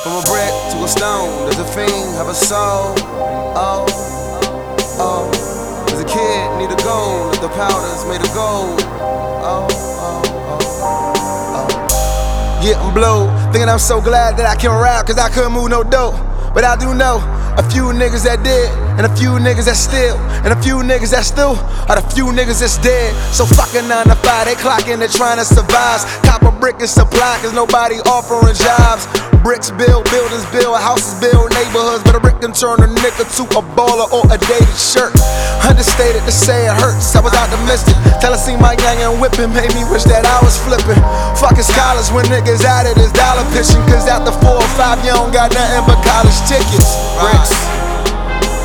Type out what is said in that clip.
From a brick to a stone, does a fiend have a soul? Oh, oh. Does a kid need a goal if the powder's made of gold? Oh, oh, oh, oh. Yeah, I'm blowed, thinking I'm so glad that I can rap, cause I couldn't move no dope. But I do know a few niggas that did, and a few niggas that still, and a few niggas that still are the few niggas that's dead. So fucking 9 to 5, they clocking, they trying to survive. Cop a brick and supply, cause nobody offering jobs. Bricks build, buildings build, houses build, neighborhoods. But a brick can turn a nigga to a baller or a dated shirt. Understated to say it hurts, I was optimistic. Till I seen my gang and whipping, made me wish that I was flipping. Fucking scholars when niggas out of this dollar pitching. Cause after 4 or 5, you don't got nothing but college tickets. Bricks.